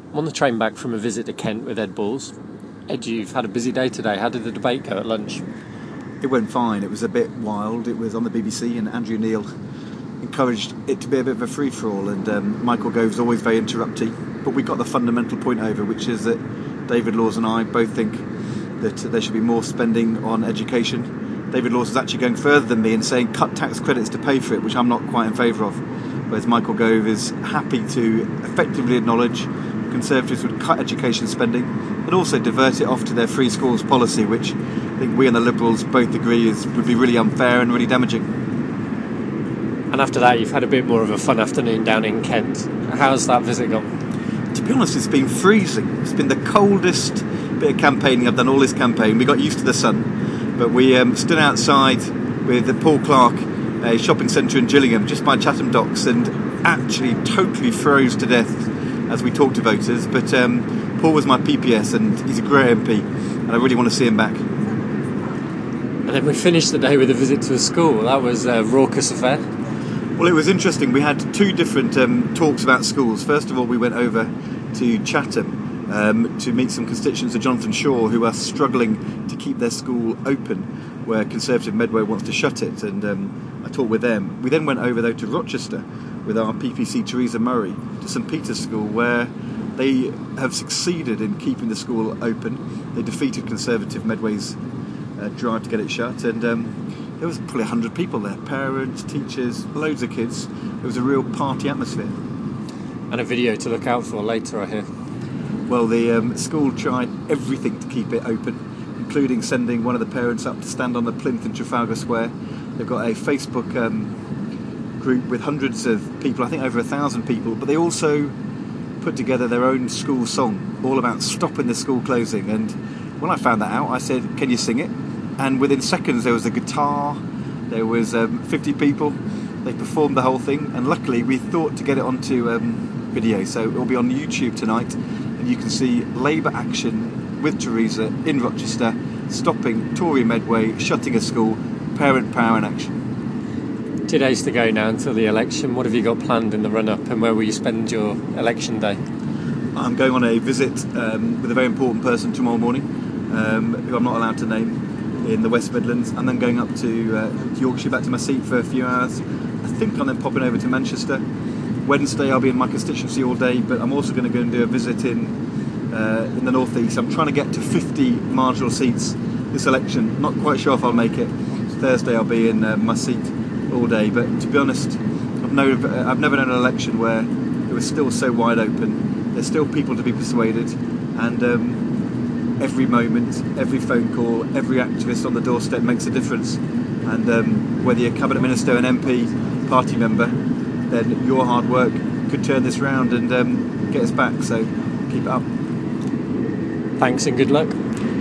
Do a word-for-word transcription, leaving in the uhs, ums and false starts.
I'm on the train back from a visit to Kent with Ed Balls. Ed, you've had a busy day today. How did the debate go at lunch? It went fine. It was a bit wild. It was on the B B C, and Andrew Neil encouraged it to be a bit of a free-for-all, and um, Michael Gove's always very interrupty. But we got the fundamental point over, which is that David Laws and I both think that there should be more spending on education. David Laws is actually going further than me and saying cut tax credits to pay for it, which I'm not quite in favour of. Whereas Michael Gove is happy to effectively acknowledge Conservatives would cut education spending and also divert it off to their free schools policy, which I think we and the Liberals both agree is would be really unfair and really damaging. And after that, you've had a bit more of a fun afternoon down in Kent. How's that visit gone? To be honest, it's been freezing. It's been the coldest bit of campaigning I've done all this campaign. We got used to the sun, but we um, stood outside with Paul Clark, a shopping centre in Gillingham, just by Chatham Docks, and actually totally froze to death as we talked to voters. But um, Paul was my P P S, and he's a great M P, and I really want to see him back. And then we finished the day with a visit to a school. That was a raucous affair. Well, it was interesting. We had two different um, talks about schools. First of all, we went over to Chatham um, to meet some constituents of Jonathan Shaw who are struggling to keep their school open, where Conservative Medway wants to shut it, and um, I talked with them. We then went over, though, to Rochester with our P P C Theresa Murray to St Peter's School, where they have succeeded in keeping the school open. They defeated Conservative Medway's uh, drive to get it shut, and um, there was probably one hundred people there, parents, teachers, loads of kids. It was a real party atmosphere. And a video to look out for later, I hear. Well, the um, school tried everything to keep it open, including sending one of the parents up to stand on the plinth in Trafalgar Square. They've got a Facebook um, group with hundreds of people, I think over a thousand people, but they also put together their own school song, all about stopping the school closing. And when I found that out, I said, can you sing it? And within seconds there was a guitar, there was um, fifty people, they performed the whole thing, and luckily we thought to get it onto um, video, so it will be on YouTube tonight, and you can see Labour action with Theresa in Rochester, stopping Tory Medway, shutting a school, parent power in action. Two days to go now until the election. What have you got planned in the run-up, and where will you spend your election day? I'm going on a visit um, with a very important person tomorrow morning, um, who I'm not allowed to name, in the West Midlands, and then going up to, uh, to Yorkshire, back to my seat for a few hours. I think I'm then popping over to Manchester. Wednesday I'll be in my constituency all day, but I'm also going to go and do a visit in uh, in the North East. I'm trying to get to fifty marginal seats this election. Not quite sure if I'll make it. Thursday I'll be in uh, my seat all day, but to be honest, I've, known, I've never known an election where it was still so wide open. There's still people to be persuaded, and um, every moment, every phone call, every activist on the doorstep makes a difference. And um, whether you're a cabinet minister, an M P, party member, then your hard work could turn this round and um, get us back. So keep it up. Thanks and good luck.